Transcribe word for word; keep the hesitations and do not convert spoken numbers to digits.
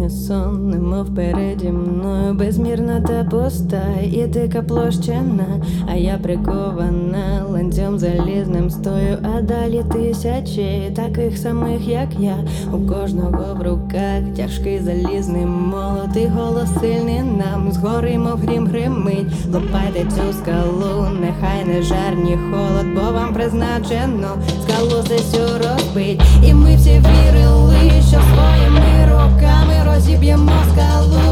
унісон, немов переді мною безмірна та пуста і дика площина, а я прикована ланцюгом залізним стою, а далі тисячі таких самих, як я. У кожного в руках тяжкий залізний молот, і голос сильний нам згори, мов грім гримить. Лопайте цю скалу, нехай не жар, ні холод, бо вам призначено скалу сесю розбить. І ми всі вірили, що своїми руками розіб'ємо скалу.